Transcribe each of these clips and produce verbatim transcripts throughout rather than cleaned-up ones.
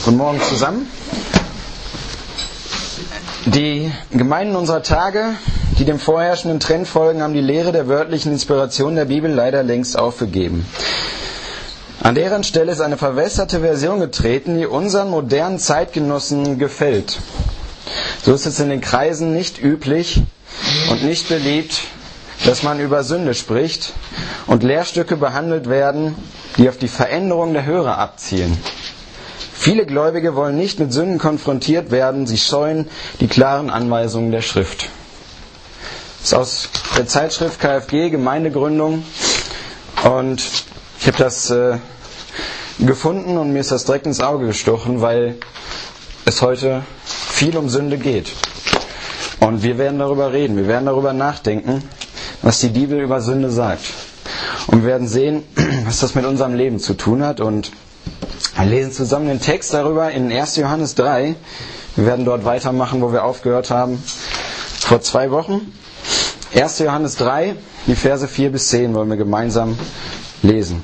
Guten Morgen zusammen. Die Gemeinden unserer Tage, die dem vorherrschenden Trend folgen, haben die Lehre der wörtlichen Inspiration der Bibel leider längst aufgegeben. An deren Stelle ist eine verwässerte Version getreten, die unseren modernen Zeitgenossen gefällt. So ist es in den Kreisen nicht üblich und nicht beliebt, dass man über Sünde spricht und Lehrstücke behandelt werden, die auf die Veränderung der Hörer abzielen. Viele Gläubige wollen nicht mit Sünden konfrontiert werden, sie scheuen die klaren Anweisungen der Schrift. Das ist aus der Zeitschrift K F G, Gemeindegründung, und ich habe das äh, gefunden und mir ist das direkt ins Auge gestochen, weil es heute viel um Sünde geht. Und wir werden darüber reden, wir werden darüber nachdenken, was die Bibel über Sünde sagt. Und wir werden sehen, was das mit unserem Leben zu tun hat. Und wir lesen zusammen den Text darüber in erster Johannes drei. Wir werden dort weitermachen, wo wir aufgehört haben vor zwei Wochen. erster Johannes drei, die Verse vier bis zehn wollen wir gemeinsam lesen.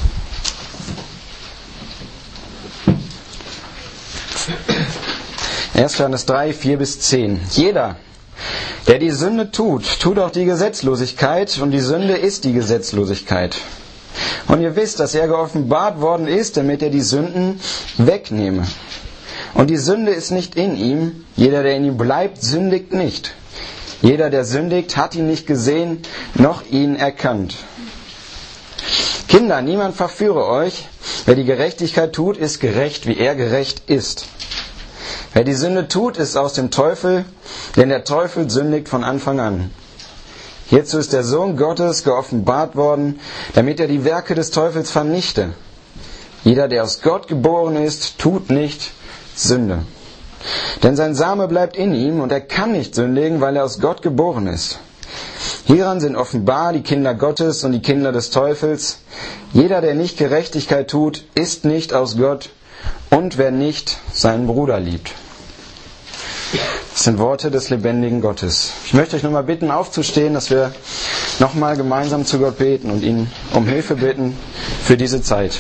erster Johannes drei, vier bis zehn. Jeder, der die Sünde tut, tut auch die Gesetzlosigkeit, und die Sünde ist die Gesetzlosigkeit. Und ihr wisst, dass er geoffenbart worden ist, damit er die Sünden wegnehme. Und die Sünde ist nicht in ihm. Jeder, der in ihm bleibt, sündigt nicht. Jeder, der sündigt, hat ihn nicht gesehen, noch ihn erkannt. Kinder, niemand verführe euch. Wer die Gerechtigkeit tut, ist gerecht, wie er gerecht ist. Wer die Sünde tut, ist aus dem Teufel, denn der Teufel sündigt von Anfang an. Hierzu ist der Sohn Gottes geoffenbart worden, damit er die Werke des Teufels vernichte. Jeder, der aus Gott geboren ist, tut nicht Sünde. Denn sein Same bleibt in ihm, und er kann nicht sündigen, weil er aus Gott geboren ist. Hieran sind offenbar die Kinder Gottes und die Kinder des Teufels. Jeder, der nicht Gerechtigkeit tut, ist nicht aus Gott, und wer nicht seinen Bruder liebt. Das sind Worte des lebendigen Gottes. Ich möchte euch nochmal bitten, aufzustehen, dass wir nochmal gemeinsam zu Gott beten und ihn um Hilfe bitten für diese Zeit.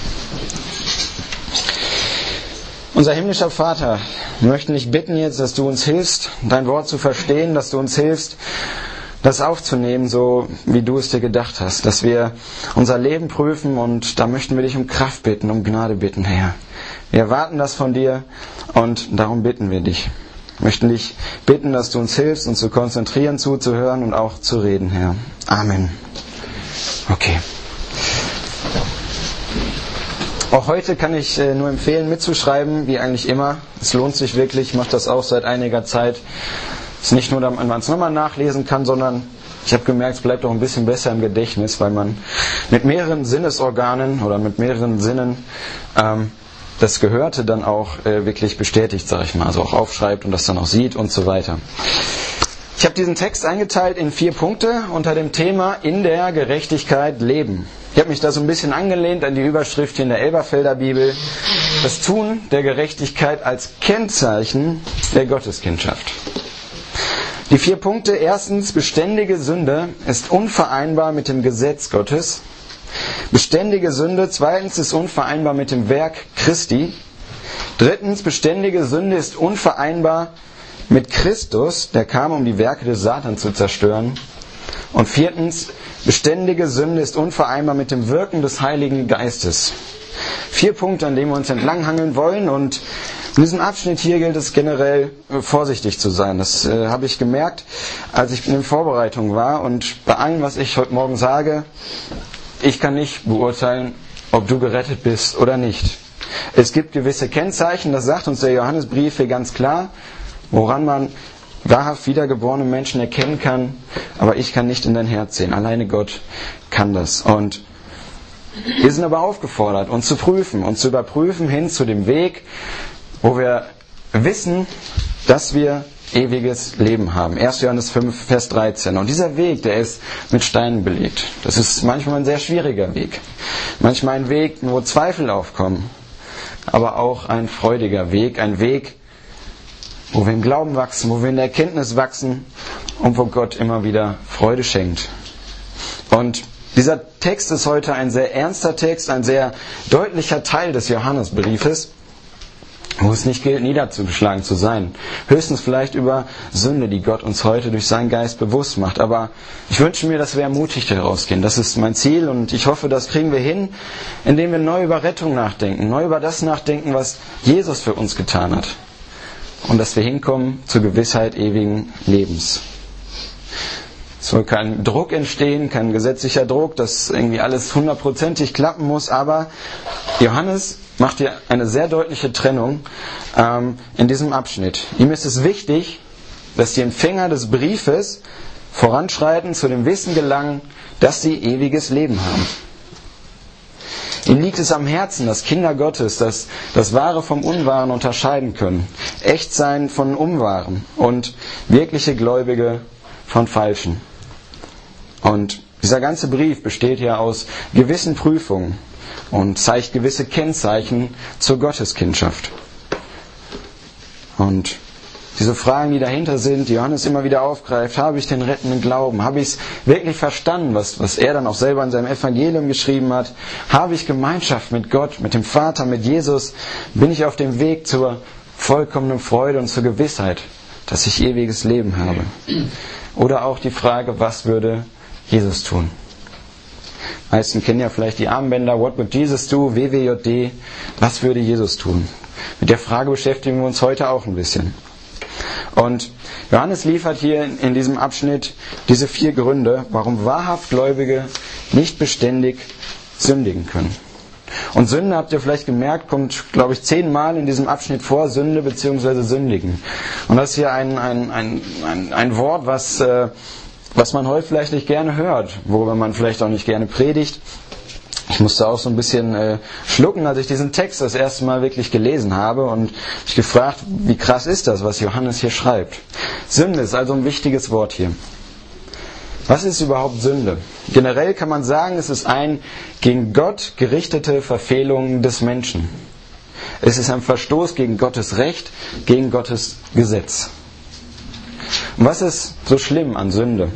Unser himmlischer Vater, wir möchten dich bitten jetzt, dass du uns hilfst, dein Wort zu verstehen, dass du uns hilfst, das aufzunehmen, so wie du es dir gedacht hast, dass wir unser Leben prüfen, und da möchten wir dich um Kraft bitten, um Gnade bitten, Herr. Wir erwarten das von dir und darum bitten wir dich. Wir möchten dich bitten, dass du uns hilfst, uns zu konzentrieren, zuzuhören und auch zu reden, Herr. Amen. Okay. Auch heute kann ich nur empfehlen, mitzuschreiben, wie eigentlich immer. Es lohnt sich wirklich, ich mache das auch seit einiger Zeit. Es ist nicht nur, damit man es nochmal nachlesen kann, sondern ich habe gemerkt, es bleibt auch ein bisschen besser im Gedächtnis, weil man mit mehreren Sinnesorganen oder mit mehreren Sinnen ähm, das Gehörte dann auch äh, wirklich bestätigt, sage ich mal, also auch aufschreibt und das dann auch sieht und so weiter. Ich habe diesen Text eingeteilt in vier Punkte unter dem Thema in der Gerechtigkeit leben. Ich habe mich da so ein bisschen angelehnt an die Überschrift hier in der Elberfelder Bibel, das Tun der Gerechtigkeit als Kennzeichen der Gotteskindschaft. Die vier Punkte: Erstens, beständige Sünde ist unvereinbar mit dem Gesetz Gottes. Beständige Sünde, zweitens, ist unvereinbar mit dem Werk Christi. Drittens, beständige Sünde ist unvereinbar mit Christus, der kam, um die Werke des Satans zu zerstören. Und viertens, beständige Sünde ist unvereinbar mit dem Wirken des Heiligen Geistes. Vier Punkte, an denen wir uns entlanghangeln wollen, und in diesem Abschnitt hier gilt es generell vorsichtig zu sein. Das äh, habe ich gemerkt, als ich in der Vorbereitung war, und bei allem, was ich heute Morgen sage, ich kann nicht beurteilen, ob du gerettet bist oder nicht. Es gibt gewisse Kennzeichen, das sagt uns der Johannesbrief hier ganz klar, woran man wahrhaft wiedergeborene Menschen erkennen kann, aber ich kann nicht in dein Herz sehen. Alleine Gott kann das. Und wir sind aber aufgefordert, uns zu prüfen, uns zu überprüfen hin zu dem Weg, wo wir wissen, dass wir ewiges Leben haben. erster Johannes fünf, Vers dreizehn. Und dieser Weg, der ist mit Steinen belegt. Das ist manchmal ein sehr schwieriger Weg. Manchmal ein Weg, wo Zweifel aufkommen. Aber auch ein freudiger Weg. Ein Weg, wo wir im Glauben wachsen, wo wir in der Erkenntnis wachsen und wo Gott immer wieder Freude schenkt. Und dieser Text ist heute ein sehr ernster Text, ein sehr deutlicher Teil des Johannesbriefes. wo es nicht gilt, niederzuschlagen zu sein. Höchstens vielleicht über Sünde, die Gott uns heute durch seinen Geist bewusst macht. Aber ich wünsche mir, dass wir ermutigt herausgehen. Das ist mein Ziel und ich hoffe, das kriegen wir hin, indem wir neu über Rettung nachdenken, neu über das nachdenken, was Jesus für uns getan hat. Und dass wir hinkommen zur Gewissheit ewigen Lebens. Es soll kein Druck entstehen, kein gesetzlicher Druck, dass irgendwie alles hundertprozentig klappen muss, aber Johannes macht hier eine sehr deutliche Trennung ähm, in diesem Abschnitt. Ihm ist es wichtig, dass die Empfänger des Briefes voranschreiten, zu dem Wissen gelangen, dass sie ewiges Leben haben. Ihm liegt es am Herzen, dass Kinder Gottes das, das Wahre vom Unwahren unterscheiden können, Echtsein von Unwahren und wirkliche Gläubige von Falschen. Und dieser ganze Brief besteht ja aus gewissen Prüfungen und zeigt gewisse Kennzeichen zur Gotteskindschaft. Und diese Fragen, die dahinter sind, die Johannes immer wieder aufgreift, habe ich den rettenden Glauben? Habe ich es wirklich verstanden, was, was er dann auch selber in seinem Evangelium geschrieben hat? Habe ich Gemeinschaft mit Gott, mit dem Vater, mit Jesus? Bin ich auf dem Weg zur vollkommenen Freude und zur Gewissheit, dass ich ewiges Leben habe? Oder auch die Frage, was würde Jesus tun? Die meisten kennen ja vielleicht die Armbänder, What would Jesus do? W W J D. Was würde Jesus tun? Mit der Frage beschäftigen wir uns heute auch ein bisschen. Und Johannes liefert hier in diesem Abschnitt diese vier Gründe, warum wahrhaft Gläubige nicht beständig sündigen können. Und Sünde, habt ihr vielleicht gemerkt, kommt, glaube ich, zehnmal in diesem Abschnitt vor, Sünde bzw. Sündigen. Und das ist hier ein, ein, ein, ein, ein Wort, was, äh, was man heute vielleicht nicht gerne hört, worüber man vielleicht auch nicht gerne predigt. Ich musste auch so ein bisschen äh, schlucken, als ich diesen Text das erste Mal wirklich gelesen habe und mich gefragt, wie krass ist das, was Johannes hier schreibt. Sünde ist also ein wichtiges Wort hier. Was ist überhaupt Sünde? Generell kann man sagen, es ist ein gegen Gott gerichtete Verfehlung des Menschen. Es ist ein Verstoß gegen Gottes Recht, gegen Gottes Gesetz. Und was ist so schlimm an Sünde?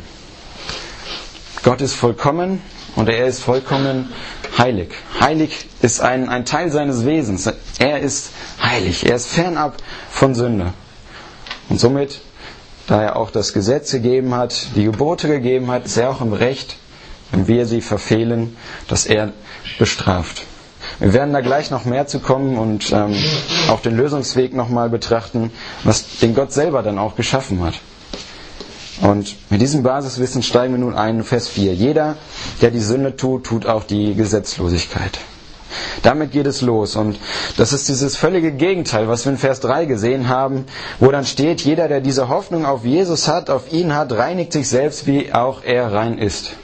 Gott ist vollkommen und er ist vollkommen heilig. Heilig ist ein, ein Teil seines Wesens. Er ist heilig. Er ist fernab von Sünde. Und somit, da er auch das Gesetz gegeben hat, die Gebote gegeben hat, ist er auch im Recht, wenn wir sie verfehlen, dass er bestraft. Wir werden da gleich noch mehr zu kommen und ähm, auch den Lösungsweg nochmal betrachten, was den Gott selber dann auch geschaffen hat. Und mit diesem Basiswissen steigen wir nun ein in Vers vier. Jeder, der die Sünde tut, tut auch die Gesetzlosigkeit. Damit geht es los. Und das ist dieses völlige Gegenteil, was wir in Vers drei gesehen haben, wo dann steht, jeder, der diese Hoffnung auf Jesus hat, auf ihn hat, reinigt sich selbst, wie auch er rein ist.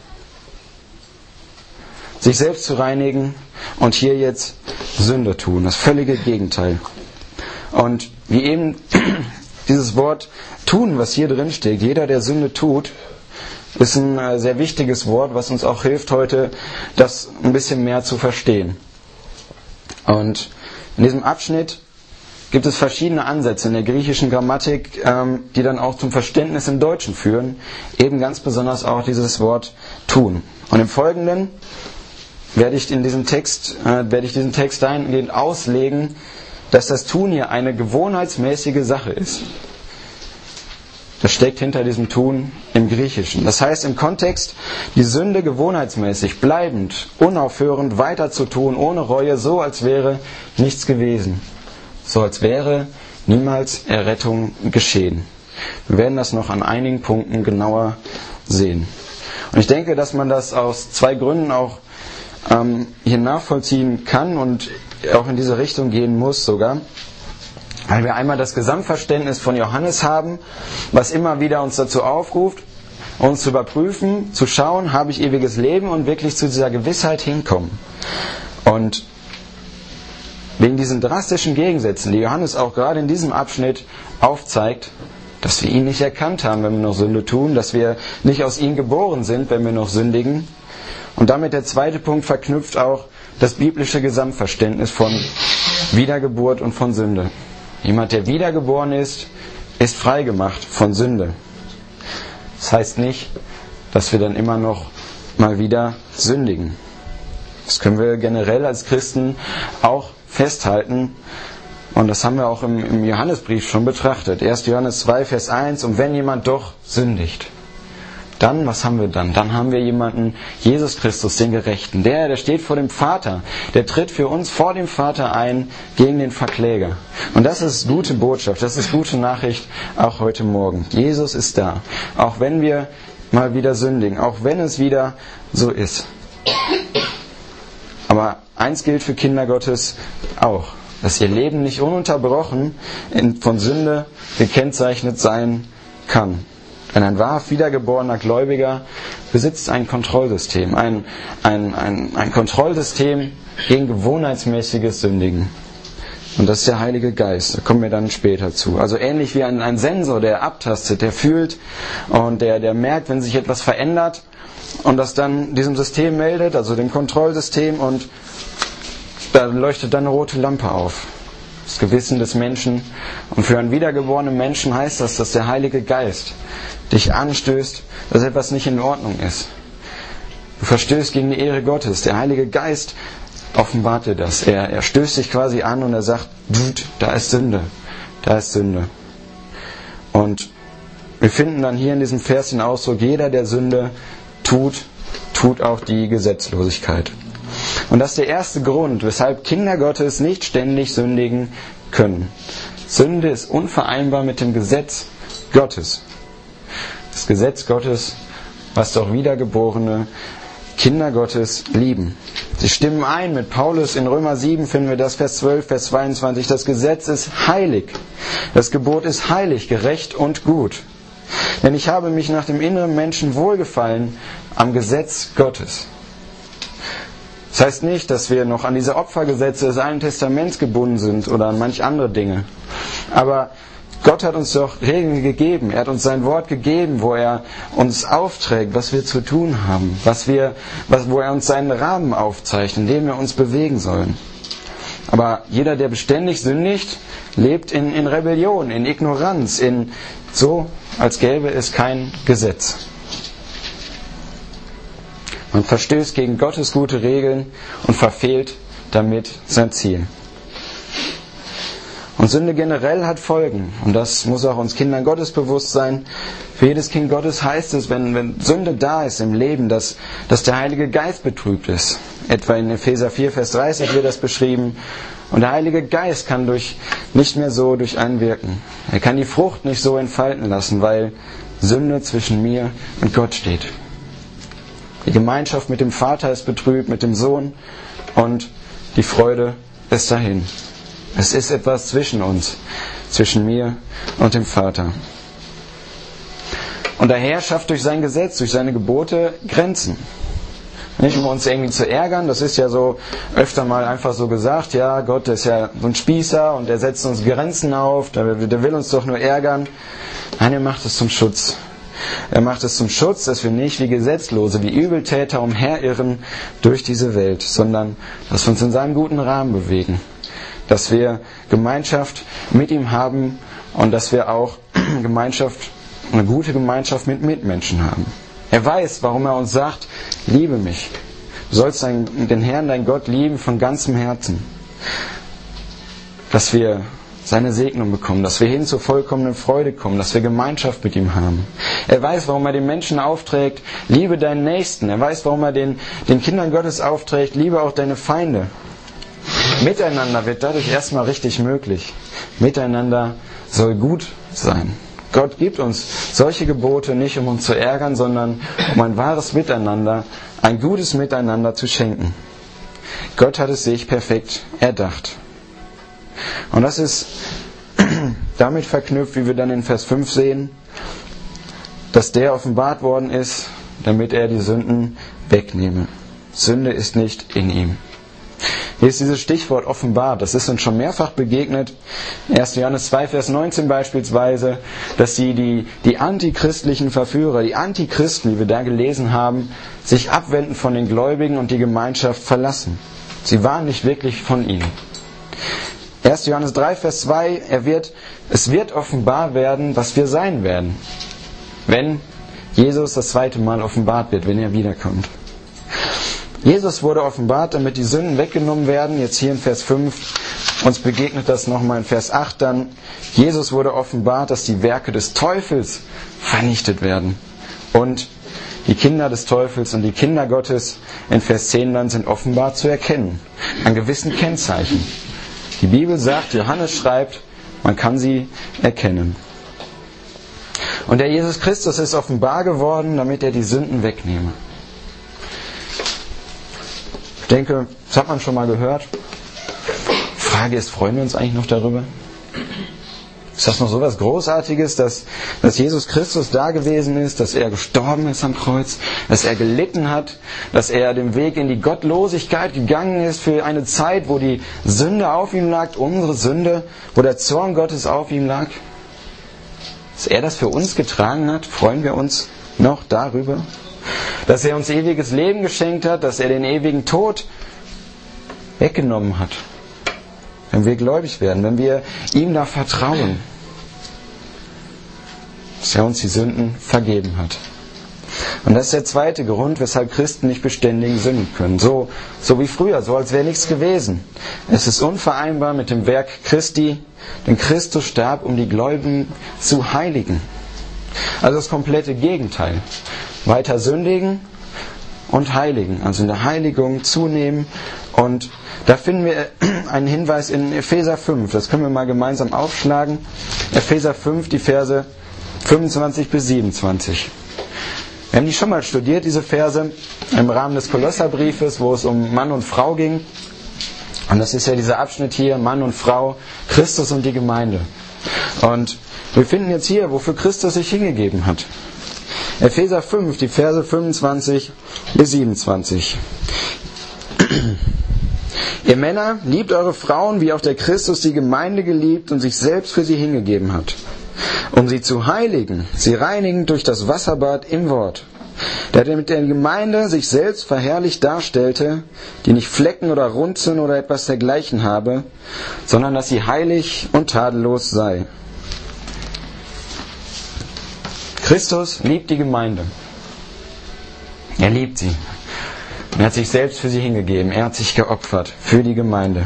Sich selbst zu reinigen und hier jetzt Sünde tun. Das völlige Gegenteil. Und wie eben dieses Wort tun, was hier drin steht, jeder, der Sünde tut, ist ein sehr wichtiges Wort, was uns auch hilft, heute das ein bisschen mehr zu verstehen. Und in diesem Abschnitt gibt es verschiedene Ansätze in der griechischen Grammatik, die dann auch zum Verständnis im Deutschen führen, eben ganz besonders auch dieses Wort tun. Und im Folgenden werde ich in diesem Text, werde ich diesen Text dahingehend auslegen, dass das Tun hier eine gewohnheitsmäßige Sache ist. Das steckt hinter diesem Tun im Griechischen. Das heißt im Kontext, die Sünde gewohnheitsmäßig, bleibend, unaufhörend weiter zu tun, ohne Reue, so als wäre nichts gewesen. So als wäre niemals Errettung geschehen. Wir werden das noch an einigen Punkten genauer sehen. Und ich denke, dass man das aus zwei Gründen auch ähm, hier nachvollziehen kann und auch in diese Richtung gehen muss sogar. Weil wir einmal das Gesamtverständnis von Johannes haben, was immer wieder uns dazu aufruft, uns zu überprüfen, zu schauen, habe ich ewiges Leben und wirklich zu dieser Gewissheit hinkommen. Und wegen diesen drastischen Gegensätzen, die Johannes auch gerade in diesem Abschnitt aufzeigt, dass wir ihn nicht erkannt haben, wenn wir noch Sünde tun, dass wir nicht aus ihm geboren sind, wenn wir noch sündigen. Und damit der zweite Punkt verknüpft auch das biblische Gesamtverständnis von Wiedergeburt und von Sünde. Jemand, der wiedergeboren ist, ist freigemacht von Sünde. Das heißt nicht, dass wir dann immer noch mal wieder sündigen. Das können wir generell als Christen auch festhalten. Und das haben wir auch im, im Johannesbrief schon betrachtet. erster Johannes zwei, Vers eins. Und wenn jemand doch sündigt, dann, was haben wir dann? Dann haben wir jemanden, Jesus Christus, den Gerechten. Der, der steht vor dem Vater. Der tritt für uns vor dem Vater ein gegen den Verkläger. Und das ist gute Botschaft, das ist gute Nachricht auch heute Morgen. Jesus ist da. Auch wenn wir mal wieder sündigen, auch wenn es wieder so ist. Aber eins gilt für Kinder Gottes auch, dass ihr Leben nicht ununterbrochen von Sünde gekennzeichnet sein kann. Denn ein wahr wiedergeborener Gläubiger besitzt ein Kontrollsystem, ein, ein, ein, ein Kontrollsystem gegen gewohnheitsmäßiges Sündigen. Und das ist der Heilige Geist, da kommen wir dann später zu. Also ähnlich wie ein, ein Sensor, der abtastet, der fühlt und der, der merkt, wenn sich etwas verändert und das dann diesem System meldet, also dem Kontrollsystem, und da leuchtet dann eine rote Lampe auf. Das Gewissen des Menschen. Und für einen wiedergeborenen Menschen heißt das, dass der Heilige Geist dich anstößt, dass etwas nicht in Ordnung ist. Du verstößt gegen die Ehre Gottes. Der Heilige Geist offenbart dir das. Er, er stößt dich quasi an und er sagt, da ist Sünde, da ist Sünde. Und wir finden dann hier in diesem Vers den Ausdruck, jeder, der Sünde tut, tut auch die Gesetzlosigkeit. Und das ist der erste Grund, weshalb Kinder Gottes nicht ständig sündigen können. Sünde ist unvereinbar mit dem Gesetz Gottes. Das Gesetz Gottes, was doch wiedergeborene Kinder Gottes lieben. Sie stimmen ein mit Paulus in Römer sieben, finden wir das, Vers zwölf, Vers zweiundzwanzig. Das Gesetz ist heilig. Das Gebot ist heilig, gerecht und gut. Denn ich habe mich nach dem inneren Menschen wohlgefallen am Gesetz Gottes. Das heißt nicht, dass wir noch an diese Opfergesetze des Alten Testaments gebunden sind oder an manch andere Dinge. Aber Gott hat uns doch Regeln gegeben. Er hat uns sein Wort gegeben, wo er uns aufträgt, was wir zu tun haben, was wir, was, wo er uns seinen Rahmen aufzeigt, in dem wir uns bewegen sollen. Aber jeder, der beständig sündigt, lebt in, in Rebellion, in Ignoranz, in so, als gäbe es kein Gesetz. Man verstößt gegen Gottes gute Regeln und verfehlt damit sein Ziel. Und Sünde generell hat Folgen. Und das muss auch uns Kindern Gottes bewusst sein. Für jedes Kind Gottes heißt es, wenn, wenn Sünde da ist im Leben, dass, dass der Heilige Geist betrübt ist. Etwa in Epheser vier, Vers dreißig wird das beschrieben. Und der Heilige Geist kann durch, nicht mehr so durch einen wirken. Er kann die Frucht nicht so entfalten lassen, weil Sünde zwischen mir und Gott steht. Die Gemeinschaft mit dem Vater ist betrübt, mit dem Sohn, und die Freude ist dahin. Es ist etwas zwischen uns, zwischen mir und dem Vater. Und der Herr schafft durch sein Gesetz, durch seine Gebote Grenzen. Nicht um uns irgendwie zu ärgern, das ist ja so öfter mal einfach so gesagt, ja, Gott ist ja so ein Spießer und er setzt uns Grenzen auf, der, der will uns doch nur ärgern. Nein, er macht es zum Schutz. Er macht es zum Schutz, dass wir nicht wie Gesetzlose, wie Übeltäter umherirren durch diese Welt, sondern dass wir uns in seinem guten Rahmen bewegen. Dass wir Gemeinschaft mit ihm haben und dass wir auch Gemeinschaft, eine gute Gemeinschaft mit Mitmenschen haben. Er weiß, warum er uns sagt, liebe mich. Du sollst den Herrn, dein Gott, lieben von ganzem Herzen. Dass wir seine Segnung bekommen, dass wir hin zur vollkommenen Freude kommen, dass wir Gemeinschaft mit ihm haben. Er weiß, warum er den Menschen aufträgt, liebe deinen Nächsten. Er weiß, warum er den, den Kindern Gottes aufträgt, liebe auch deine Feinde. Miteinander wird dadurch erstmal richtig möglich. Miteinander soll gut sein. Gott gibt uns solche Gebote nicht, um uns zu ärgern, sondern um ein wahres Miteinander, ein gutes Miteinander zu schenken. Gott hat es sich perfekt erdacht. Und das ist damit verknüpft, wie wir dann in Vers fünf sehen, dass der offenbart worden ist, damit er die Sünden wegnehme. Sünde ist nicht in ihm. Hier ist dieses Stichwort offenbart. Das ist uns schon mehrfach begegnet. erster Johannes zwei, Vers neunzehn beispielsweise, dass die, die, die antichristlichen Verführer, die Antichristen, die wir da gelesen haben, sich abwenden von den Gläubigen und die Gemeinschaft verlassen. Sie waren nicht wirklich von ihnen. erster Johannes drei, Vers zwei, er wird, es wird offenbar werden, was wir sein werden, wenn Jesus das zweite Mal offenbart wird, wenn er wiederkommt. Jesus wurde offenbart, damit die Sünden weggenommen werden, jetzt hier in Vers fünf, Uns begegnet das nochmal in Vers acht dann. Jesus wurde offenbart, dass die Werke des Teufels vernichtet werden. Und die Kinder des Teufels und die Kinder Gottes in Vers zehn dann sind offenbar zu erkennen. An gewissen Kennzeichen. Die Bibel sagt, Johannes schreibt, man kann sie erkennen. Und der Jesus Christus ist offenbar geworden, damit er die Sünden wegnehme. Ich denke, das hat man schon mal gehört. Die Frage ist, freuen wir uns eigentlich noch darüber? Ist das noch so was Großartiges, dass, dass Jesus Christus da gewesen ist, dass er gestorben ist am Kreuz, dass er gelitten hat, dass er den Weg in die Gottlosigkeit gegangen ist für eine Zeit, wo die Sünde auf ihm lag, unsere Sünde, wo der Zorn Gottes auf ihm lag? Dass er das für uns getragen hat, freuen wir uns noch darüber? Dass er uns ewiges Leben geschenkt hat, dass er den ewigen Tod weggenommen hat. Wenn wir gläubig werden, wenn wir ihm da vertrauen, dass er uns die Sünden vergeben hat. Und das ist der zweite Grund, weshalb Christen nicht beständig sünden können. So, so wie früher, so als wäre nichts gewesen. Es ist unvereinbar mit dem Werk Christi, denn Christus starb, um die Gläubigen zu heiligen. Also das komplette Gegenteil. Weiter sündigen und heiligen. Also in der Heiligung zunehmen. Und da finden wir einen Hinweis in Epheser fünf. Das können wir mal gemeinsam aufschlagen. Epheser fünf, die Verse fünfundzwanzig bis siebenundzwanzig. Wir haben die schon mal studiert, diese Verse, im Rahmen des Kolosserbriefes, wo es um Mann und Frau ging. Und das ist ja dieser Abschnitt hier, Mann und Frau, Christus und die Gemeinde. Und wir finden jetzt hier, wofür Christus sich hingegeben hat. Epheser fünf, die Verse fünfundzwanzig bis siebenundzwanzig. Ihr Männer, liebt eure Frauen, wie auch der Christus die Gemeinde geliebt und sich selbst für sie hingegeben hat, um sie zu heiligen, sie reinigen durch das Wasserbad im Wort, der mit der Gemeinde sich selbst verherrlicht darstellte, die nicht Flecken oder Runzeln oder etwas dergleichen habe, sondern dass sie heilig und tadellos sei. Christus liebt die Gemeinde. Er liebt sie. Er hat sich selbst für sie hingegeben. Er hat sich geopfert für die Gemeinde.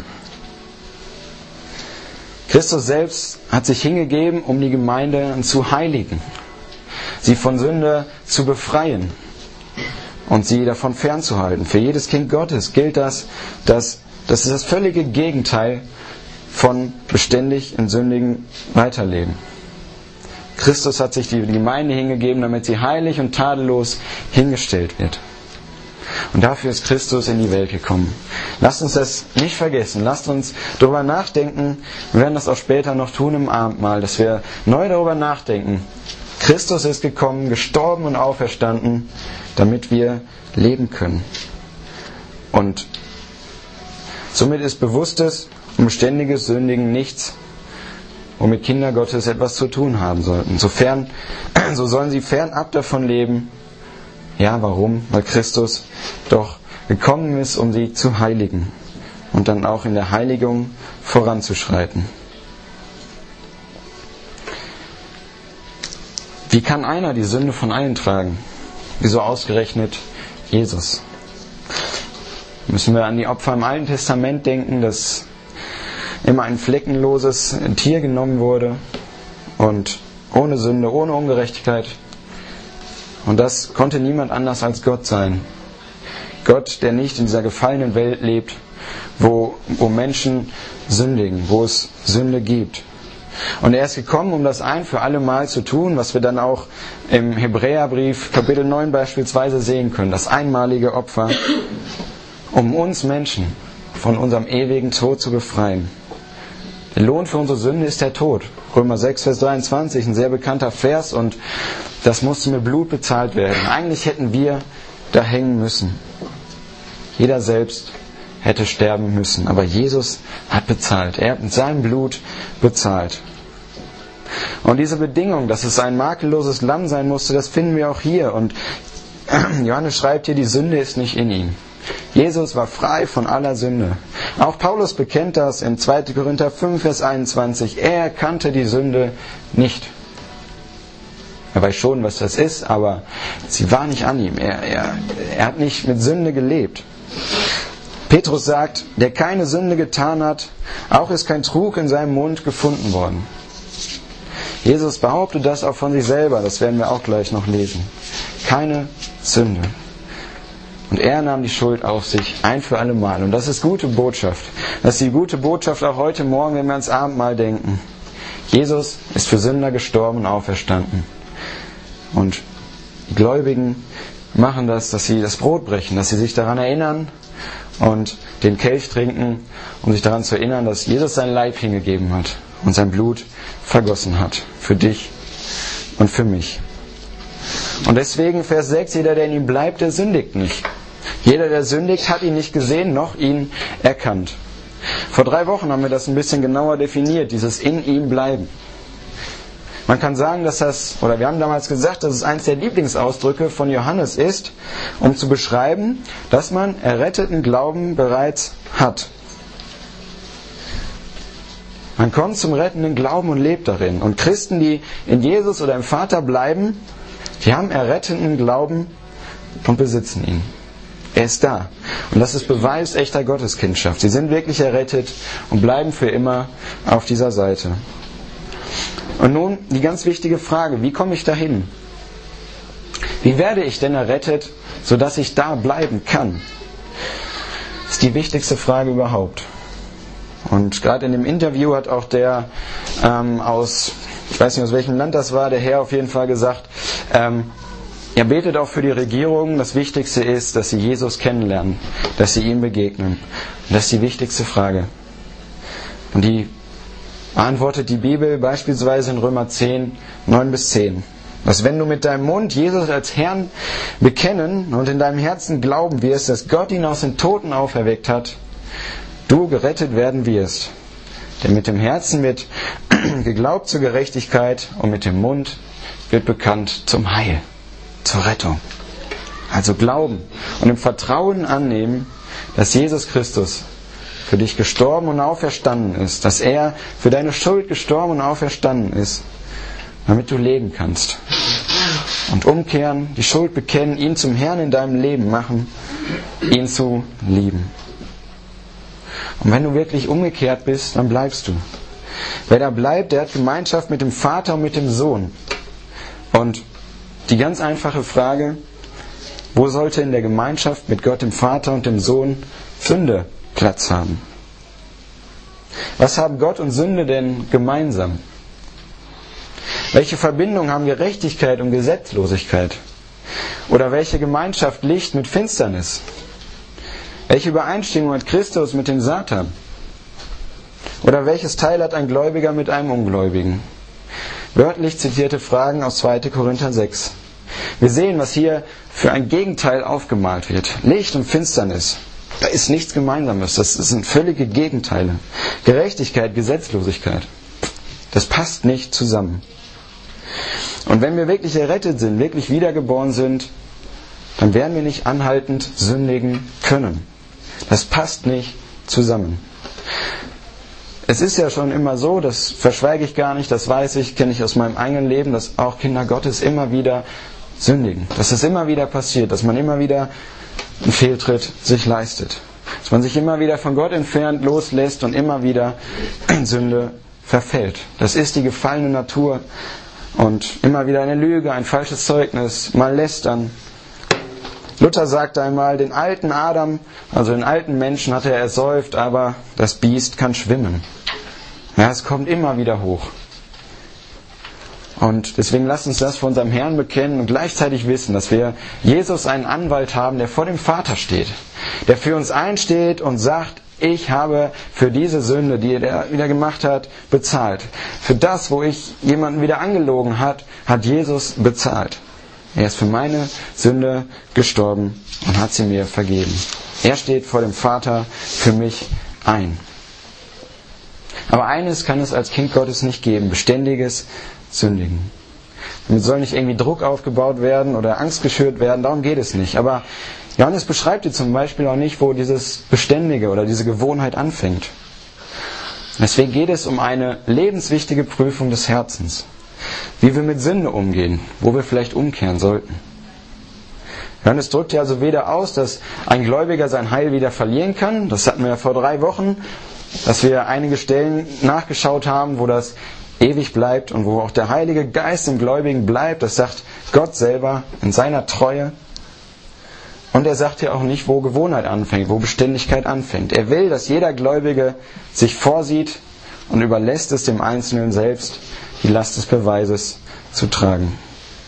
Christus selbst hat sich hingegeben, um die Gemeinde zu heiligen, sie von Sünde zu befreien und sie davon fernzuhalten. Für jedes Kind Gottes gilt das, dass das ist das völlige Gegenteil von beständig in sündigen Weiterleben. Christus hat sich die Gemeinde hingegeben, damit sie heilig und tadellos hingestellt wird. Und dafür ist Christus in die Welt gekommen. Lasst uns das nicht vergessen. Lasst uns darüber nachdenken. Wir werden das auch später noch tun im Abendmahl, dass wir neu darüber nachdenken. Christus ist gekommen, gestorben und auferstanden, damit wir leben können. Und somit ist bewusstes und beständiges Sündigen nichts, womit Kinder Gottes etwas zu tun haben sollten. Sofern, so sollen sie fernab davon leben. Ja, warum? Weil Christus doch gekommen ist, um sie zu heiligen und dann auch in der Heiligung voranzuschreiten. Wie kann einer die Sünde von allen tragen? Wieso ausgerechnet Jesus? Müssen wir an die Opfer im Alten Testament denken, dass immer ein fleckenloses Tier genommen wurde und ohne Sünde, ohne Ungerechtigkeit. Und das konnte niemand anders als Gott sein. Gott, der nicht in dieser gefallenen Welt lebt, wo, wo Menschen sündigen, wo es Sünde gibt. Und er ist gekommen, um das ein für alle Mal zu tun, was wir dann auch im Hebräerbrief Kapitel neun beispielsweise sehen können. Das einmalige Opfer, um uns Menschen von unserem ewigen Tod zu befreien. Der Lohn für unsere Sünde ist der Tod. Römer sechs, Vers dreiundzwanzig, ein sehr bekannter Vers, und das musste mit Blut bezahlt werden. Eigentlich hätten wir da hängen müssen. Jeder selbst hätte sterben müssen. Aber Jesus hat bezahlt. Er hat mit seinem Blut bezahlt. Und diese Bedingung, dass es ein makelloses Lamm sein musste, das finden wir auch hier. Und Johannes schreibt hier, die Sünde ist nicht in ihm. Jesus war frei von aller Sünde. Auch Paulus bekennt das in zweiter Korinther fünf, Vers einundzwanzig. Er kannte die Sünde nicht. Er weiß schon, was das ist, aber sie war nicht an ihm. Er, er, er hat nicht mit Sünde gelebt. Petrus sagt, der keine Sünde getan hat, auch ist kein Trug in seinem Mund gefunden worden. Jesus behauptet das auch von sich selber, das werden wir auch gleich noch lesen. Keine Sünde. Und er nahm die Schuld auf sich, ein für alle Mal. Und das ist gute Botschaft. Das ist die gute Botschaft auch heute Morgen, wenn wir ans Abendmahl denken. Jesus ist für Sünder gestorben und auferstanden. Und die Gläubigen machen das, dass sie das Brot brechen, dass sie sich daran erinnern und den Kelch trinken, um sich daran zu erinnern, dass Jesus sein Leib hingegeben hat und sein Blut vergossen hat. Für dich und für mich. Und deswegen, Vers sechs, jeder, der in ihm bleibt, der sündigt nicht. Jeder, der sündigt, hat ihn nicht gesehen, noch ihn erkannt. Vor drei Wochen haben wir das ein bisschen genauer definiert, dieses in ihm bleiben. Man kann sagen, dass das, oder wir haben damals gesagt, dass es eines der Lieblingsausdrücke von Johannes ist, um zu beschreiben, dass man erretteten Glauben bereits hat. Man kommt zum rettenden Glauben und lebt darin. Und Christen, die in Jesus oder im Vater bleiben, die haben errettenden Glauben und besitzen ihn. Er ist da. Und das ist Beweis echter Gotteskindschaft. Sie sind wirklich errettet und bleiben für immer auf dieser Seite. Und nun die ganz wichtige Frage, wie komme ich dahin? Wie werde ich denn errettet, sodass ich da bleiben kann? Das ist die wichtigste Frage überhaupt. Und gerade in dem Interview hat auch der ähm, aus, ich weiß nicht aus welchem Land das war, der Herr auf jeden Fall gesagt, ähm, er betet auch für die Regierung. Das Wichtigste ist, dass sie Jesus kennenlernen, dass sie ihm begegnen. Und das ist die wichtigste Frage. Und die beantwortet die Bibel beispielsweise in Römer zehn, neun bis zehn. Dass wenn du mit deinem Mund Jesus als Herrn bekennen und in deinem Herzen glauben wirst, dass Gott ihn aus den Toten auferweckt hat, du gerettet werden wirst. Denn mit dem Herzen wird geglaubt zur Gerechtigkeit und mit dem Mund wird bekannt zum Heil, zur Rettung. Also glauben und im Vertrauen annehmen, dass Jesus Christus für dich gestorben und auferstanden ist, dass er für deine Schuld gestorben und auferstanden ist, damit du leben kannst. Und umkehren, die Schuld bekennen, ihn zum Herrn in deinem Leben machen, ihn zu lieben. Und wenn du wirklich umgekehrt bist, dann bleibst du. Wer da bleibt, der hat Gemeinschaft mit dem Vater und mit dem Sohn. Und die ganz einfache Frage, wo sollte in der Gemeinschaft mit Gott, dem Vater und dem Sohn Sünde Platz haben? Was haben Gott und Sünde denn gemeinsam? Welche Verbindung haben Gerechtigkeit und Gesetzlosigkeit? Oder welche Gemeinschaft Licht mit Finsternis? Welche Übereinstimmung hat Christus mit dem Satan? Oder welches Teil hat ein Gläubiger mit einem Ungläubigen? Wörtlich zitierte Fragen aus zweiter Korinther sechs. Wir sehen, was hier für ein Gegenteil aufgemalt wird. Licht und Finsternis. Da ist nichts Gemeinsames. Das sind völlige Gegenteile. Gerechtigkeit, Gesetzlosigkeit. Das passt nicht zusammen. Und wenn wir wirklich errettet sind, wirklich wiedergeboren sind, dann werden wir nicht anhaltend sündigen können. Das passt nicht zusammen. Es ist ja schon immer so, das verschweige ich gar nicht, das weiß ich, kenne ich aus meinem eigenen Leben, dass auch Kinder Gottes immer wieder sündigen. Dass es immer wieder passiert, dass man immer wieder einen Fehltritt sich leistet. Dass man sich immer wieder von Gott entfernt, loslässt und immer wieder in Sünde verfällt. Das ist die gefallene Natur und immer wieder eine Lüge, ein falsches Zeugnis, mal lästern. Luther sagte einmal, den alten Adam, also den alten Menschen hat er ersäuft, aber das Biest kann schwimmen. Ja, es kommt immer wieder hoch. Und deswegen lasst uns das vor unserem Herrn bekennen und gleichzeitig wissen, dass wir Jesus einen Anwalt haben, der vor dem Vater steht. Der für uns einsteht und sagt, ich habe für diese Sünde, die er wieder gemacht hat, bezahlt. Für das, wo ich jemanden wieder angelogen hat, hat Jesus bezahlt. Er ist für meine Sünde gestorben und hat sie mir vergeben. Er steht vor dem Vater für mich ein. Aber eines kann es als Kind Gottes nicht geben, beständiges Sündigen. Damit soll nicht irgendwie Druck aufgebaut werden oder Angst geschürt werden, darum geht es nicht. Aber Johannes beschreibt hier zum Beispiel auch nicht, wo dieses Beständige oder diese Gewohnheit anfängt. Deswegen geht es um eine lebenswichtige Prüfung des Herzens. Wie wir mit Sünde umgehen, wo wir vielleicht umkehren sollten. Johannes drückt ja also weder aus, dass ein Gläubiger sein Heil wieder verlieren kann. Das hatten wir ja vor drei Wochen, dass wir einige Stellen nachgeschaut haben, wo das ewig bleibt und wo auch der Heilige Geist im Gläubigen bleibt. Das sagt Gott selber in seiner Treue. Und er sagt ja auch nicht, wo Gewohnheit anfängt, wo Beständigkeit anfängt. Er will, dass jeder Gläubige sich vorsieht und überlässt es dem Einzelnen selbst, die Last des Beweises zu tragen.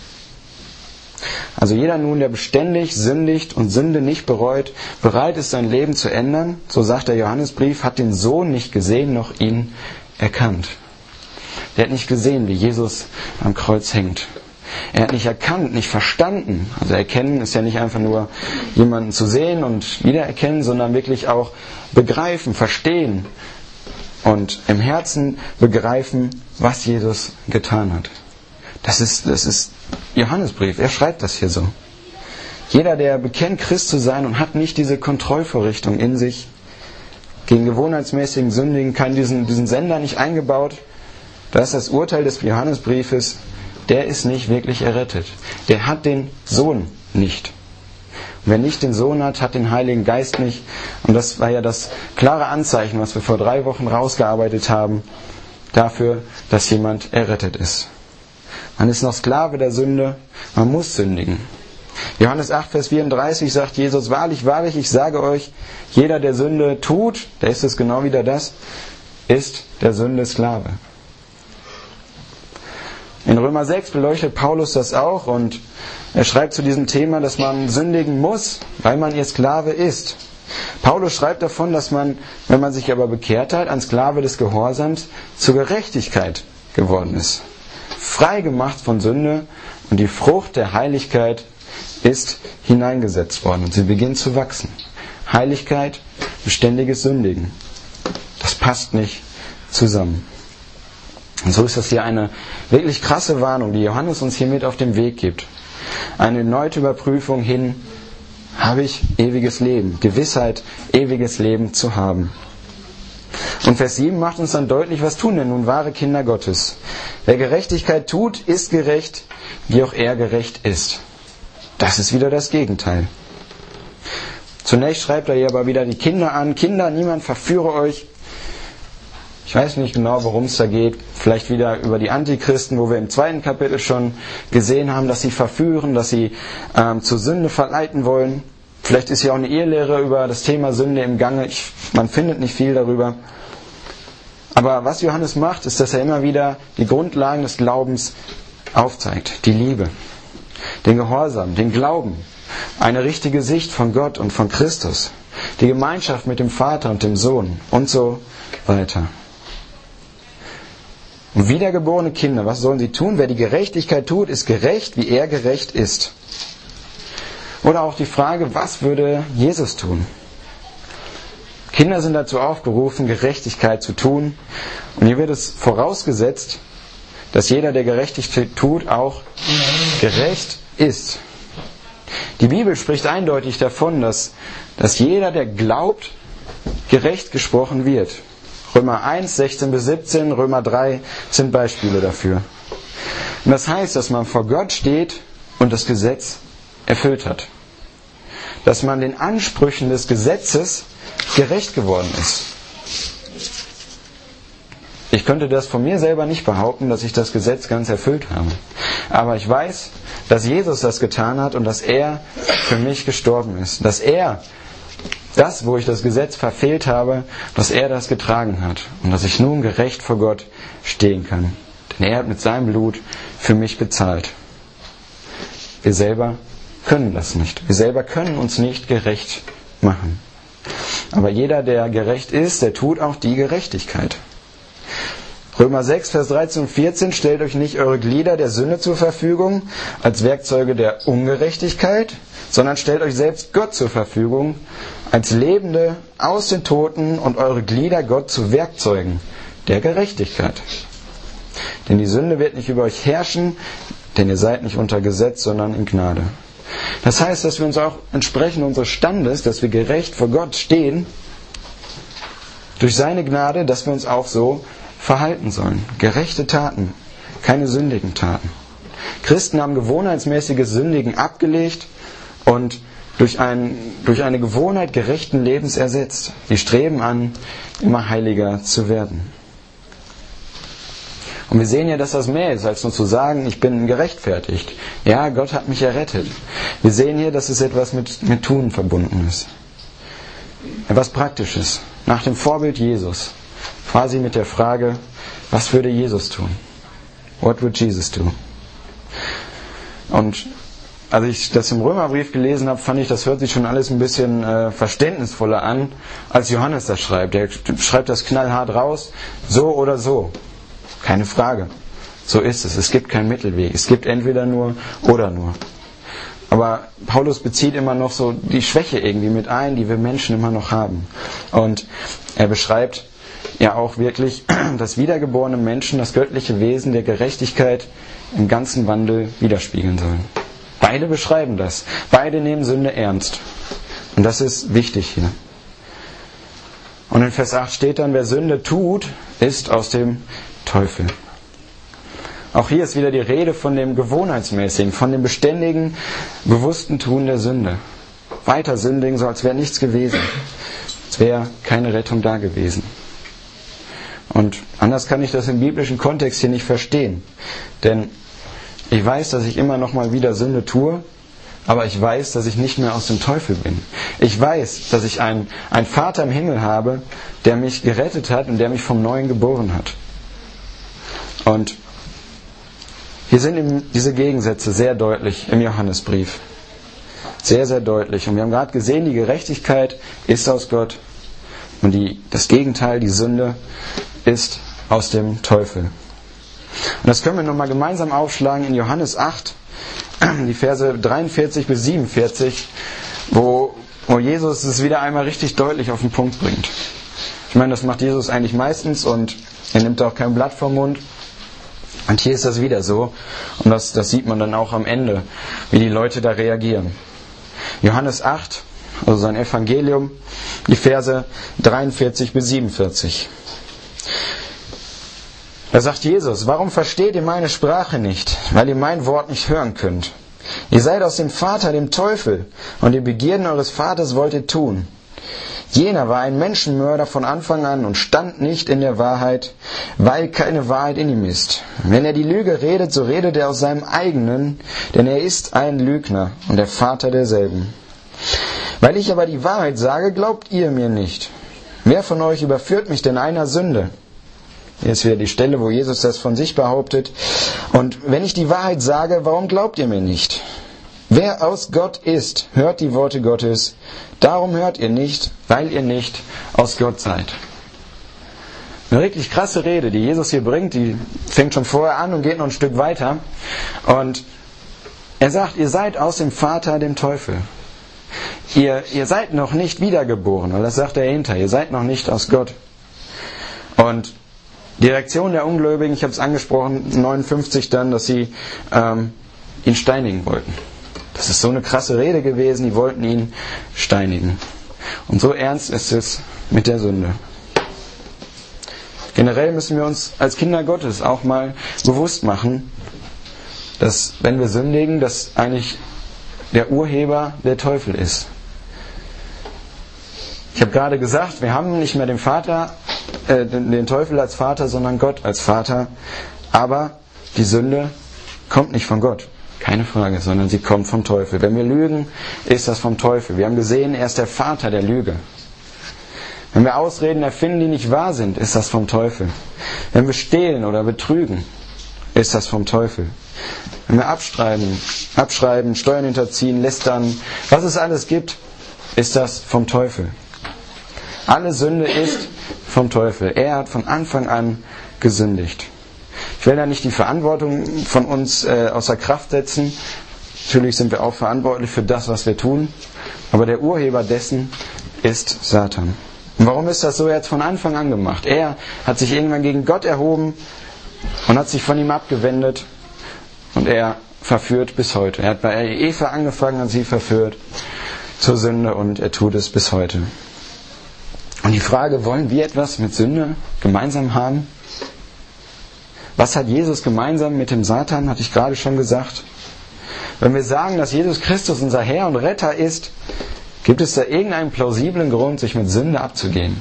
Also jeder nun, der beständig sündigt und Sünde nicht bereut, bereit ist, sein Leben zu ändern, so sagt der Johannesbrief, hat den Sohn nicht gesehen, noch ihn erkannt. Der hat nicht gesehen, wie Jesus am Kreuz hängt. Er hat nicht erkannt, nicht verstanden. Also erkennen ist ja nicht einfach nur jemanden zu sehen und wiedererkennen, sondern wirklich auch begreifen, verstehen und im Herzen begreifen, was Jesus getan hat. Das ist, das ist Johannesbrief, er schreibt das hier so. Jeder, der bekennt, Christ zu sein und hat nicht diese Kontrollvorrichtung in sich, gegen gewohnheitsmäßigen Sündigen, kann diesen, diesen Sender nicht eingebaut, das ist das Urteil des Johannesbriefes, der ist nicht wirklich errettet. Der hat den Sohn nicht. Und wer nicht den Sohn hat, hat den Heiligen Geist nicht. Und das war ja das klare Anzeichen, was wir vor drei Wochen rausgearbeitet haben, dafür, dass jemand errettet ist. Man ist noch Sklave der Sünde, man muss sündigen. Johannes acht, Vers vierunddreißig sagt Jesus, wahrlich, wahrlich, ich sage euch, jeder, der Sünde tut, der ist es genau wieder das, ist der Sünde Sklave. In Römer sechs beleuchtet Paulus das auch und er schreibt zu diesem Thema, dass man sündigen muss, weil man ihr Sklave ist. Paulus schreibt davon, dass man, wenn man sich aber bekehrt hat, ein Sklave des Gehorsams zur Gerechtigkeit geworden ist. Frei gemacht von Sünde und die Frucht der Heiligkeit ist hineingesetzt worden und sie beginnt zu wachsen. Heiligkeit, beständiges Sündigen. Das passt nicht zusammen. Und so ist das hier eine wirklich krasse Warnung, die Johannes uns hier mit auf den Weg gibt. Eine erneute Überprüfung hin, habe ich ewiges Leben, Gewissheit, ewiges Leben zu haben. Und Vers sieben macht uns dann deutlich, was tun denn nun wahre Kinder Gottes? Wer Gerechtigkeit tut, ist gerecht, wie auch er gerecht ist. Das ist wieder das Gegenteil. Zunächst schreibt er hier aber wieder die Kinder an. Kinder, niemand verführe euch. Ich weiß nicht genau, worum es da geht. Vielleicht wieder über die Antichristen, wo wir im zweiten Kapitel schon gesehen haben, dass sie verführen, dass sie ähm, zur Sünde verleiten wollen. Vielleicht ist hier auch eine Irrlehre über das Thema Sünde im Gange. Ich, man findet nicht viel darüber. Aber was Johannes macht, ist, dass er immer wieder die Grundlagen des Glaubens aufzeigt. Die Liebe, den Gehorsam, den Glauben, eine richtige Sicht von Gott und von Christus, die Gemeinschaft mit dem Vater und dem Sohn und so weiter. Und wiedergeborene Kinder, was sollen sie tun? Wer die Gerechtigkeit tut, ist gerecht, wie er gerecht ist. Oder auch die Frage, was würde Jesus tun? Kinder sind dazu aufgerufen, Gerechtigkeit zu tun. Und hier wird es vorausgesetzt, dass jeder, der Gerechtigkeit tut, auch gerecht ist. Die Bibel spricht eindeutig davon, dass, dass jeder, der glaubt, gerecht gesprochen wird. Römer eins, sechzehn bis siebzehn, Römer drei sind Beispiele dafür. Und das heißt, dass man vor Gott steht und das Gesetz erfüllt hat. Dass man den Ansprüchen des Gesetzes gerecht geworden ist. Ich könnte das von mir selber nicht behaupten, dass ich das Gesetz ganz erfüllt habe. Aber ich weiß, dass Jesus das getan hat und dass er für mich gestorben ist. Dass er das, wo ich das Gesetz verfehlt habe, dass er das getragen hat. Und dass ich nun gerecht vor Gott stehen kann. Denn er hat mit seinem Blut für mich bezahlt. Wir selber können das nicht. Wir selber können uns nicht gerecht machen. Aber jeder, der gerecht ist, der tut auch die Gerechtigkeit. Römer sechs, Vers dreizehn und vierzehn, stellt euch nicht eure Glieder der Sünde zur Verfügung als Werkzeuge der Ungerechtigkeit, sondern stellt euch selbst Gott zur Verfügung als Lebende aus den Toten und eure Glieder Gott zu Werkzeugen der Gerechtigkeit. Denn die Sünde wird nicht über euch herrschen, denn ihr seid nicht unter Gesetz, sondern in Gnade. Das heißt, dass wir uns auch entsprechend unseres Standes, dass wir gerecht vor Gott stehen, durch seine Gnade, dass wir uns auch so verhalten sollen. Gerechte Taten, keine sündigen Taten. Christen haben gewohnheitsmäßiges Sündigen abgelegt und durch, ein, durch eine Gewohnheit gerechten Lebens ersetzt. Die streben an, immer heiliger zu werden. Und wir sehen ja, dass das mehr ist, als nur zu sagen, ich bin gerechtfertigt. Ja, Gott hat mich errettet. Wir sehen hier, dass es etwas mit, mit Tun verbunden ist. Etwas Praktisches. Nach dem Vorbild Jesus. Quasi mit der Frage, was würde Jesus tun? What would Jesus do? Und als ich das im Römerbrief gelesen habe, fand ich, das hört sich schon alles ein bisschen äh, verständnisvoller an, als Johannes das schreibt. Er schreibt das knallhart raus, so oder so. Keine Frage. So ist es. Es gibt keinen Mittelweg. Es gibt entweder nur oder nur. Aber Paulus bezieht immer noch so die Schwäche irgendwie mit ein, die wir Menschen immer noch haben. Und er beschreibt ja auch wirklich, dass wiedergeborene Menschen das göttliche Wesen der Gerechtigkeit im ganzen Wandel widerspiegeln sollen. Beide beschreiben das. Beide nehmen Sünde ernst. Und das ist wichtig hier. Und in Vers acht steht dann, wer Sünde tut, ist aus dem Teufel. Auch hier ist wieder die Rede von dem Gewohnheitsmäßigen, von dem beständigen, bewussten Tun der Sünde. Weiter sündigen, so als wäre nichts gewesen. Als wäre keine Rettung da gewesen. Und anders kann ich das im biblischen Kontext hier nicht verstehen. Denn ich weiß, dass ich immer noch mal wieder Sünde tue, aber ich weiß, dass ich nicht mehr aus dem Teufel bin. Ich weiß, dass ich einen, einen Vater im Himmel habe, der mich gerettet hat und der mich vom Neuen geboren hat. Und hier sind eben diese Gegensätze sehr deutlich im Johannesbrief. Sehr, sehr deutlich. Und wir haben gerade gesehen, die Gerechtigkeit ist aus Gott und die, das Gegenteil, die Sünde, ist aus dem Teufel. Und das können wir nochmal gemeinsam aufschlagen in Johannes acht, die Verse dreiundvierzig bis siebenundvierzig, wo, wo Jesus es wieder einmal richtig deutlich auf den Punkt bringt. Ich meine, das macht Jesus eigentlich meistens und er nimmt auch kein Blatt vom Mund. Und hier ist das wieder so. Und das, das sieht man dann auch am Ende, wie die Leute da reagieren. Johannes acht, also sein Evangelium, die Verse dreiundvierzig bis siebenundvierzig. Da sagt Jesus, warum versteht ihr meine Sprache nicht? Weil ihr mein Wort nicht hören könnt. Ihr seid aus dem Vater, dem Teufel, und die Begierden eures Vaters wollt ihr tun. Jener war ein Menschenmörder von Anfang an und stand nicht in der Wahrheit, weil keine Wahrheit in ihm ist. Wenn er die Lüge redet, so redet er aus seinem eigenen, denn er ist ein Lügner und der Vater derselben. Weil ich aber die Wahrheit sage, glaubt ihr mir nicht. Wer von euch überführt mich denn einer Sünde? Hier ist wieder die Stelle, wo Jesus das von sich behauptet. Und wenn ich die Wahrheit sage, warum glaubt ihr mir nicht? Wer aus Gott ist, hört die Worte Gottes. Darum hört ihr nicht, weil ihr nicht aus Gott seid. Eine wirklich krasse Rede, die Jesus hier bringt, die fängt schon vorher an und geht noch ein Stück weiter. Und er sagt, ihr seid aus dem Vater, dem Teufel. Ihr, ihr seid noch nicht wiedergeboren, weil das sagt er hinter. Ihr seid noch nicht aus Gott. Und die Reaktion der Ungläubigen, ich habe es angesprochen, neunundfünfzig dann, dass sie ähm, ihn steinigen wollten. Das ist so eine krasse Rede gewesen, die wollten ihn steinigen. Und so ernst ist es mit der Sünde. Generell müssen wir uns als Kinder Gottes auch mal bewusst machen, dass wenn wir sündigen, dass eigentlich der Urheber der Teufel ist. Ich habe gerade gesagt, wir haben nicht mehr den Vater, äh, den Teufel als Vater, sondern Gott als Vater. Aber die Sünde kommt nicht von Gott. Keine Frage, sondern sie kommt vom Teufel. Wenn wir lügen, ist das vom Teufel. Wir haben gesehen, er ist der Vater der Lüge. Wenn wir Ausreden erfinden, die nicht wahr sind, ist das vom Teufel. Wenn wir stehlen oder betrügen, ist das vom Teufel. Wenn wir abschreiben, abschreiben, Steuern hinterziehen, lästern, was es alles gibt, ist das vom Teufel. Alle Sünde ist vom Teufel. Er hat von Anfang an gesündigt. Ich will da nicht die Verantwortung von uns äh, außer Kraft setzen. Natürlich sind wir auch verantwortlich für das, was wir tun. Aber der Urheber dessen ist Satan. Und warum ist das so? Er hat es von Anfang an gemacht. Er hat sich irgendwann gegen Gott erhoben und hat sich von ihm abgewendet. Und er verführt bis heute. Er hat bei Eva angefangen und sie verführt zur Sünde und er tut es bis heute. Und die Frage, wollen wir etwas mit Sünde gemeinsam haben? Was hat Jesus gemeinsam mit dem Satan, hatte ich gerade schon gesagt. Wenn wir sagen, dass Jesus Christus unser Herr und Retter ist, gibt es da irgendeinen plausiblen Grund, sich mit Sünde abzugeben?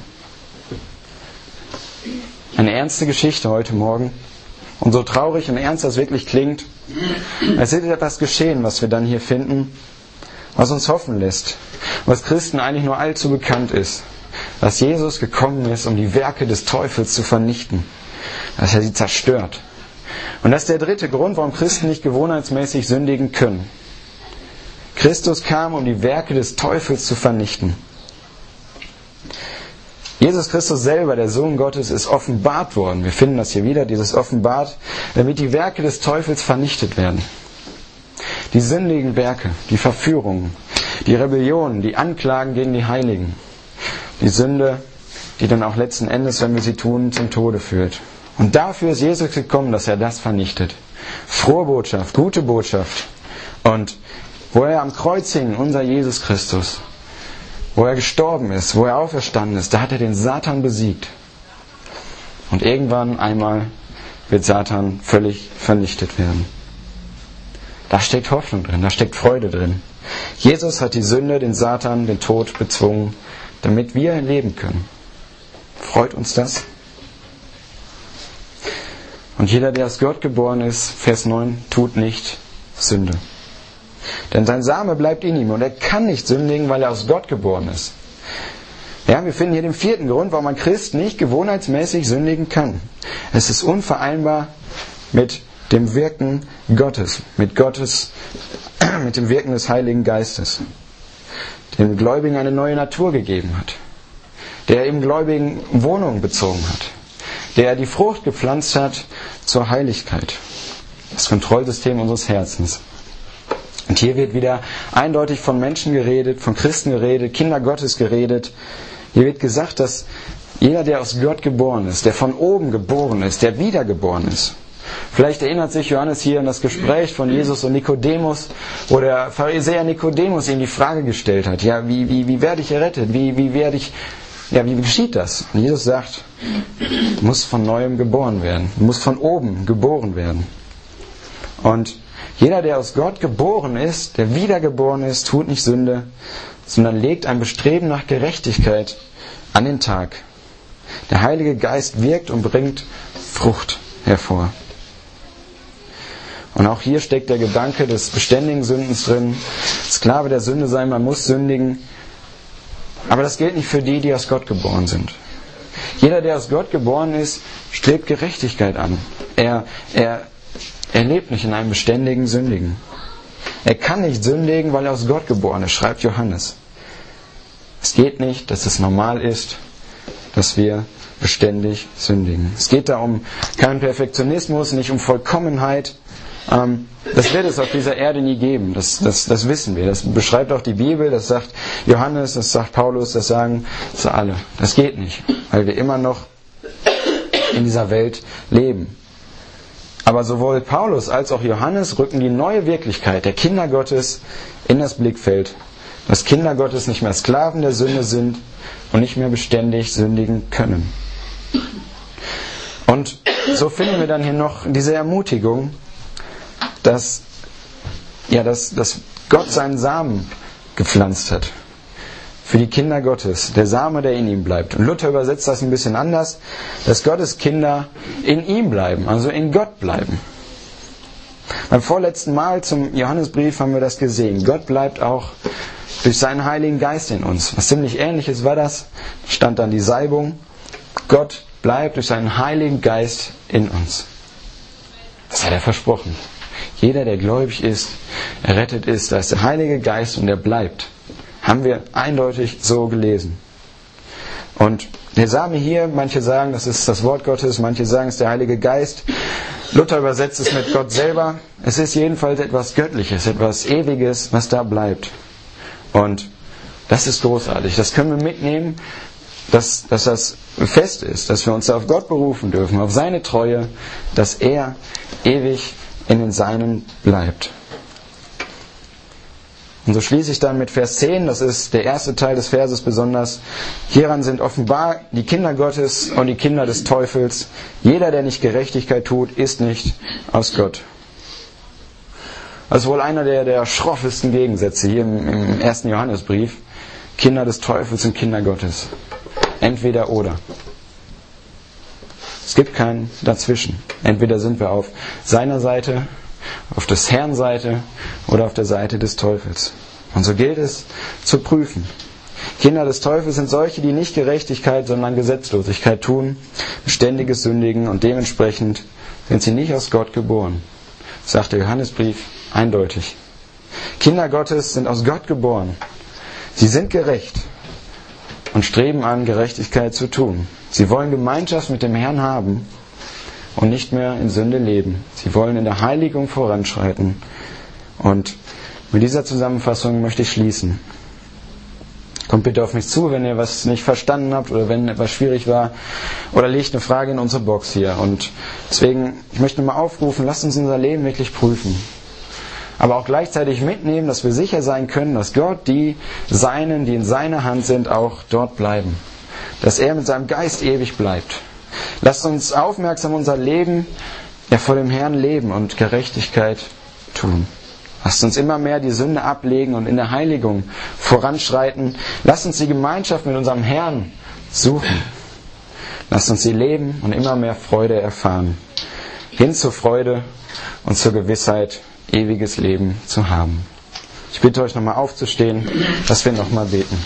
Eine ernste Geschichte heute Morgen. Und so traurig und ernst das wirklich klingt, es ist etwas geschehen, was wir dann hier finden, was uns hoffen lässt, was Christen eigentlich nur allzu bekannt ist, dass Jesus gekommen ist, um die Werke des Teufels zu vernichten, dass er sie zerstört. Und das ist der dritte Grund, warum Christen nicht gewohnheitsmäßig sündigen können. Christus kam, um die Werke des Teufels zu vernichten. Jesus Christus selber, der Sohn Gottes, ist offenbart worden. Wir finden das hier wieder, dieses offenbart, damit die Werke des Teufels vernichtet werden. Die sündigen Werke, die Verführungen, die Rebellionen, die Anklagen gegen die Heiligen. Die Sünde, die dann auch letzten Endes, wenn wir sie tun, zum Tode führt. Und dafür ist Jesus gekommen, dass er das vernichtet. Frohe Botschaft, gute Botschaft. Und wo er am Kreuz hing, unser Jesus Christus, wo er gestorben ist, wo er auferstanden ist, da hat er den Satan besiegt. Und irgendwann einmal wird Satan völlig vernichtet werden. Da steckt Hoffnung drin, da steckt Freude drin. Jesus hat die Sünde, den Satan, den Tod bezwungen, damit wir leben können. Freut uns das? Und jeder, der aus Gott geboren ist, Vers neun, tut nicht Sünde. Denn sein Same bleibt in ihm und er kann nicht sündigen, weil er aus Gott geboren ist. Ja, wir finden hier den vierten Grund, warum ein Christ nicht gewohnheitsmäßig sündigen kann. Es ist unvereinbar mit dem Wirken Gottes, mit Gottes, mit dem Wirken des Heiligen Geistes, dem Gläubigen eine neue Natur gegeben hat, der im Gläubigen Wohnung bezogen hat, der die Frucht gepflanzt hat zur Heiligkeit, das Kontrollsystem unseres Herzens. Und hier wird wieder eindeutig von Menschen geredet, von Christen geredet, Kinder Gottes geredet. Hier wird gesagt, dass jeder, der aus Gott geboren ist, der von oben geboren ist, der wiedergeboren ist. Vielleicht erinnert sich Johannes hier an das Gespräch von Jesus und Nikodemus, wo der Pharisäer Nikodemus ihm die Frage gestellt hat, ja, wie, wie, wie werde ich errettet? Wie, wie werde ich, ja, wie geschieht das? Und Jesus sagt, du musst von neuem geboren werden. Du musst von oben geboren werden. Und jeder, der aus Gott geboren ist, der wiedergeboren ist, tut nicht Sünde, sondern legt ein Bestreben nach Gerechtigkeit an den Tag. Der Heilige Geist wirkt und bringt Frucht hervor. Und auch hier steckt der Gedanke des beständigen Sündens drin. Sklave der Sünde sein, man muss sündigen. Aber das gilt nicht für die, die aus Gott geboren sind. Jeder, der aus Gott geboren ist, strebt Gerechtigkeit an. Er, er Er lebt nicht in einem beständigen Sündigen. Er kann nicht sündigen, weil er aus Gott geboren ist, schreibt Johannes. Es geht nicht, dass es normal ist, dass wir beständig sündigen. Es geht da um keinen Perfektionismus, nicht um Vollkommenheit. Das wird es auf dieser Erde nie geben. Das, das, das wissen wir. Das beschreibt auch die Bibel, das sagt Johannes, das sagt Paulus, das sagen sie alle. Das geht nicht, weil wir immer noch in dieser Welt leben. Aber sowohl Paulus als auch Johannes rücken die neue Wirklichkeit der Kinder Gottes in das Blickfeld, dass Kinder Gottes nicht mehr Sklaven der Sünde sind und nicht mehr beständig sündigen können. Und so finden wir dann hier noch diese Ermutigung, dass, ja, dass, dass Gott seinen Samen gepflanzt hat für die Kinder Gottes, der Same, der in ihm bleibt. Und Luther übersetzt das ein bisschen anders, dass Gottes Kinder in ihm bleiben, also in Gott bleiben. Beim vorletzten Mal zum Johannesbrief haben wir das gesehen. Gott bleibt auch durch seinen Heiligen Geist in uns. Was ziemlich Ähnliches war das, stand dann die Salbung. Gott bleibt durch seinen Heiligen Geist in uns. Das hat er versprochen. Jeder, der gläubig ist, errettet ist, da ist der Heilige Geist und er bleibt. Haben wir eindeutig so gelesen. Und der Same hier, manche sagen, das ist das Wort Gottes, manche sagen, es ist der Heilige Geist. Luther übersetzt es mit Gott selber. Es ist jedenfalls etwas Göttliches, etwas Ewiges, was da bleibt. Und das ist großartig. Das können wir mitnehmen, dass, dass das fest ist, dass wir uns auf Gott berufen dürfen, auf seine Treue, dass er ewig in den Seinen bleibt. Und so schließe ich dann mit Vers zehn, das ist der erste Teil des Verses besonders. Hieran sind offenbar die Kinder Gottes und die Kinder des Teufels. Jeder, der nicht Gerechtigkeit tut, ist nicht aus Gott. Das ist wohl einer der, der schroffesten Gegensätze hier im, im ersten Johannesbrief. Kinder des Teufels und Kinder Gottes. Entweder oder. Es gibt kein Dazwischen. Entweder sind wir auf seiner Seite, auf des Herrn Seite oder auf der Seite des Teufels. Und so gilt es zu prüfen. Kinder des Teufels sind solche, die nicht Gerechtigkeit, sondern Gesetzlosigkeit tun, beständiges Sündigen und dementsprechend sind sie nicht aus Gott geboren. Das sagt der Johannesbrief eindeutig. Kinder Gottes sind aus Gott geboren. Sie sind gerecht und streben an, Gerechtigkeit zu tun. Sie wollen Gemeinschaft mit dem Herrn haben und nicht mehr in Sünde leben. Sie wollen in der Heiligung voranschreiten. Und mit dieser Zusammenfassung möchte ich schließen. Kommt bitte auf mich zu, wenn ihr was nicht verstanden habt oder wenn etwas schwierig war. Oder legt eine Frage in unsere Box hier. Und deswegen, ich möchte nochmal aufrufen, lasst uns unser Leben wirklich prüfen. Aber auch gleichzeitig mitnehmen, dass wir sicher sein können, dass Gott die Seinen, die in seiner Hand sind, auch dort bleiben. Dass er mit seinem Geist ewig bleibt. Lasst uns aufmerksam unser Leben ja, vor dem Herrn leben und Gerechtigkeit tun. Lasst uns immer mehr die Sünde ablegen und in der Heiligung voranschreiten. Lasst uns die Gemeinschaft mit unserem Herrn suchen. Lasst uns sie leben und immer mehr Freude erfahren. Hin zur Freude und zur Gewissheit, ewiges Leben zu haben. Ich bitte euch nochmal aufzustehen, dass wir nochmal beten.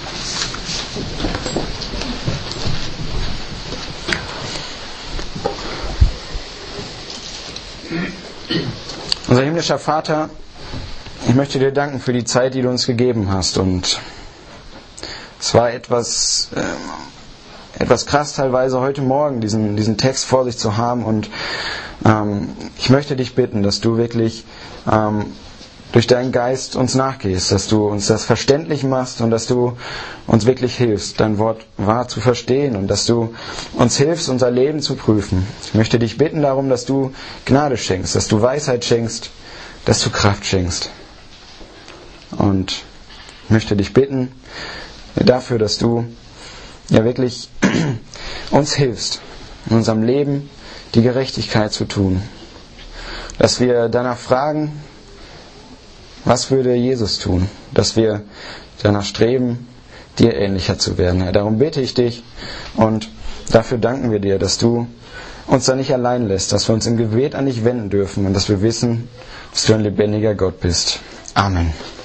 Unser himmlischer Vater, ich möchte dir danken für die Zeit, die du uns gegeben hast. Und es war etwas, äh, etwas krass teilweise heute Morgen, diesen, diesen Text vor sich zu haben. Und ähm, ich möchte dich bitten, dass du wirklich ähm, durch deinen Geist uns nachgehst, dass du uns das verständlich machst und dass du uns wirklich hilfst, dein Wort wahr zu verstehen und dass du uns hilfst, unser Leben zu prüfen. Ich möchte dich bitten darum, dass du Gnade schenkst, dass du Weisheit schenkst, dass du Kraft schenkst. Und ich möchte dich bitten dafür, dass du ja wirklich uns hilfst, in unserem Leben die Gerechtigkeit zu tun. Dass wir danach fragen, was würde Jesus tun? Dass wir danach streben, dir ähnlicher zu werden. Herr, darum bitte ich dich und dafür danken wir dir, dass du uns da nicht allein lässt, dass wir uns im Gebet an dich wenden dürfen und dass wir wissen, dass du ein lebendiger Gott bist. Amen.